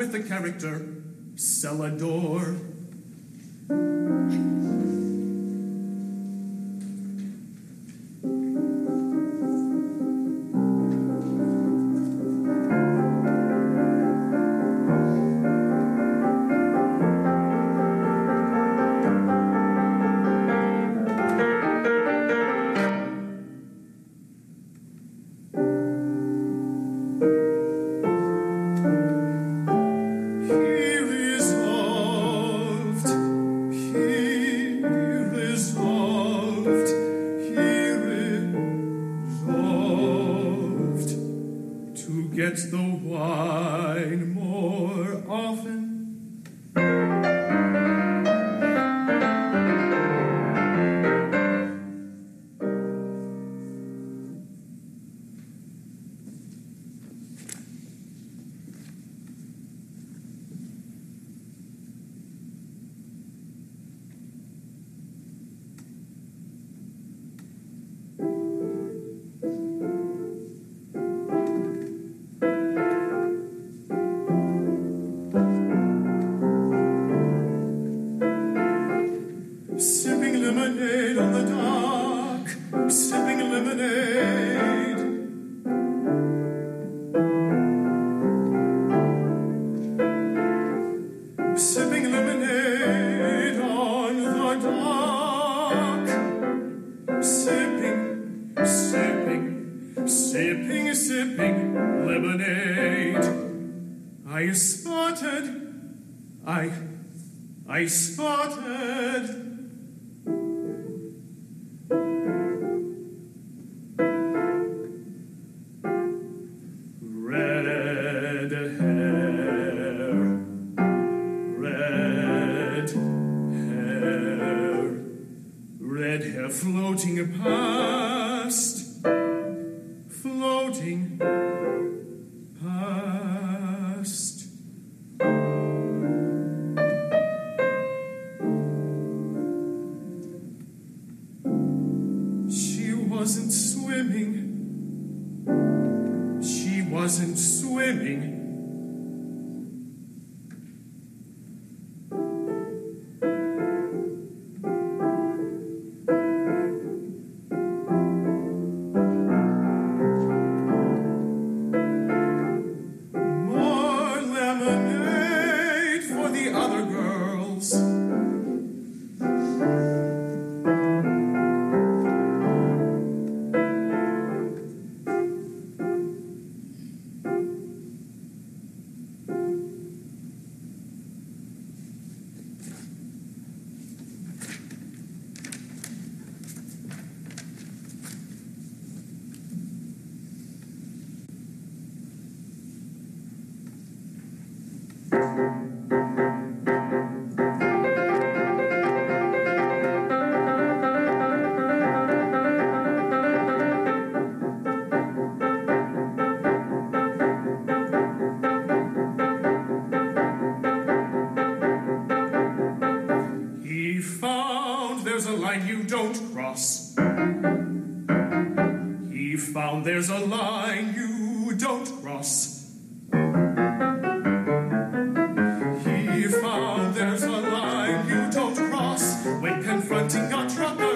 with the character Celador. Get the wine more often. Sipping lemonade on the dock, sipping lemonade. Sipping lemonade on the dock. Sipping, sipping, sipping, sipping lemonade. I spotted red hair floating past. She wasn't swimming. More lemonade for the other girls. There's a line you don't cross. He found there's a line you don't cross. He found there's a line you don't cross when confronting a trucker.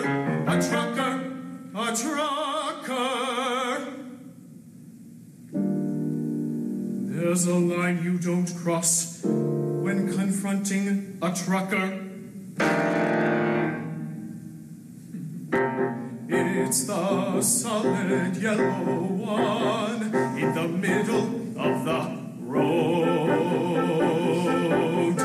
There's a line you don't cross when confronting a trucker. It's the solid yellow one in the middle of the road.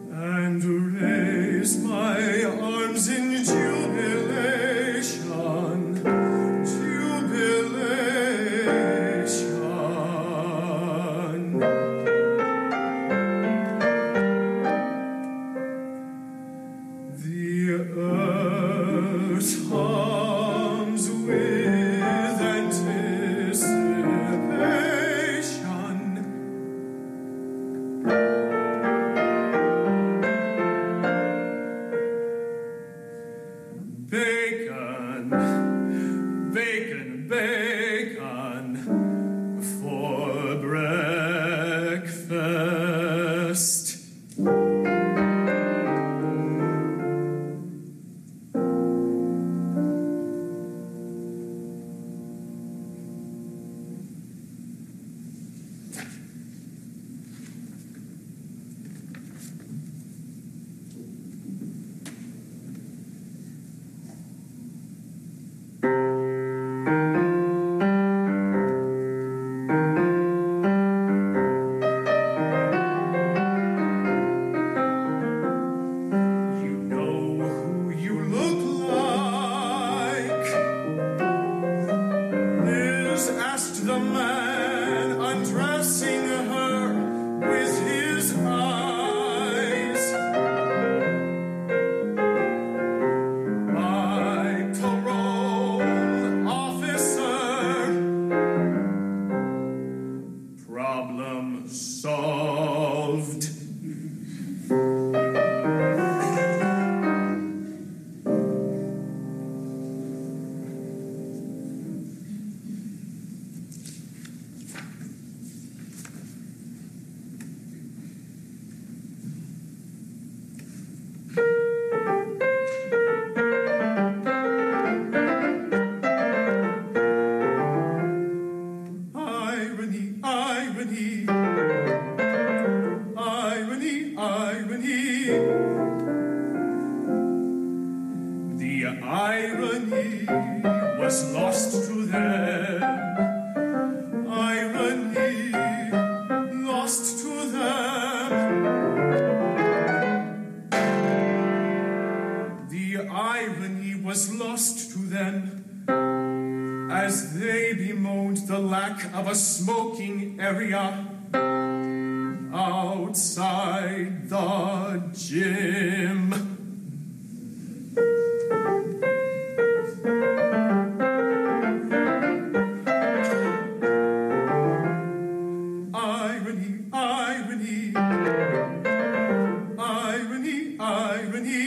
And raise my arms in jubilation. earth hums with anticipation. Bacon, bacon, bacon for breakfast. The man undressing her with his eyes. My parole officer, problem solved. The irony was lost to them. Irony lost to them. The irony was lost to them as they bemoaned the lack of a smoking area outside the gym. Irony, irony, irony, irony.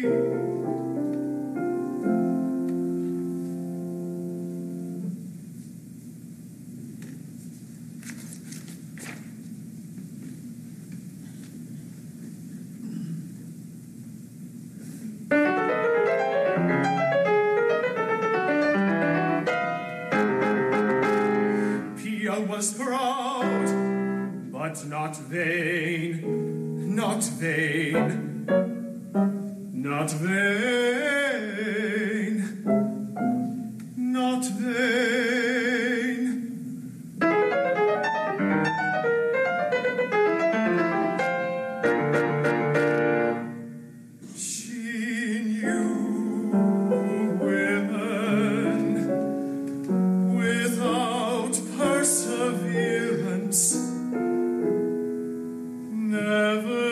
Was proud, but not vain, not vain, not vain, not vain. She knew women without perseverance never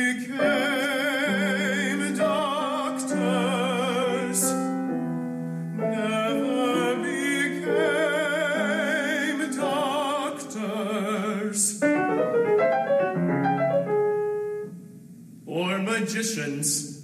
became doctors, never became doctors, or magicians.